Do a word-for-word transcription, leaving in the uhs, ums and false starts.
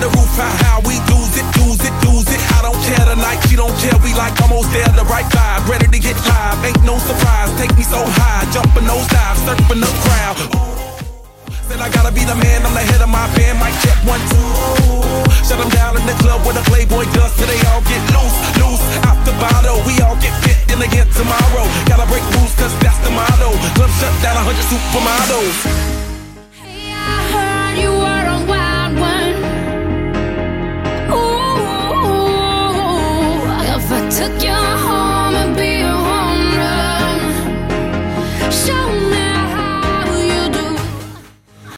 the roof, how high we lose it, lose it, lose it. I don't care tonight, she don't care, we like almost there, the right vibe, ready to get live. Ain't no surprise, take me so high, jumping those dives, surfing the crowd. Said I gotta be the man, I'm the head of my band, mic check one, two. Shut them down in the club where the Playboy does, till they all get loose, loose. Out the bottle, we all get fit in again tomorrow. Gotta break rules, cause that's the motto. Club shut down, a hundred supermodels. Hey, I heard you were a wild one. Ooh, if I took you home